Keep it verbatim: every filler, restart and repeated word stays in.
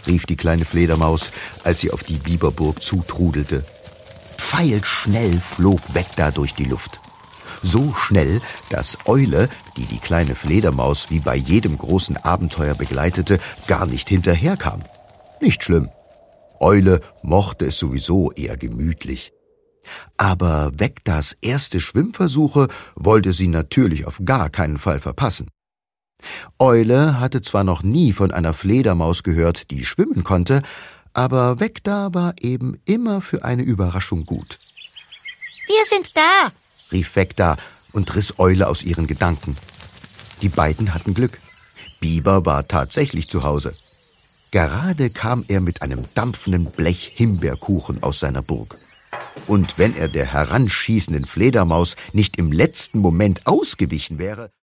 rief die kleine Fledermaus, als sie auf die Biberburg zutrudelte. Pfeilschnell flog Vecta durch die Luft. So schnell, dass Eule, die die kleine Fledermaus wie bei jedem großen Abenteuer begleitete, gar nicht hinterherkam. Nicht schlimm. Eule mochte es sowieso eher gemütlich. Aber Vectas erste Schwimmversuche wollte sie natürlich auf gar keinen Fall verpassen. Eule hatte zwar noch nie von einer Fledermaus gehört, die schwimmen konnte, aber Vecta war eben immer für eine Überraschung gut. »Wir sind da«, rief Vecta und riss Eule aus ihren Gedanken. Die beiden hatten Glück. Biber war tatsächlich zu Hause. Gerade kam er mit einem dampfenden Blech Himbeerkuchen aus seiner Burg. Und wenn er der heranschießenden Fledermaus nicht im letzten Moment ausgewichen wäre,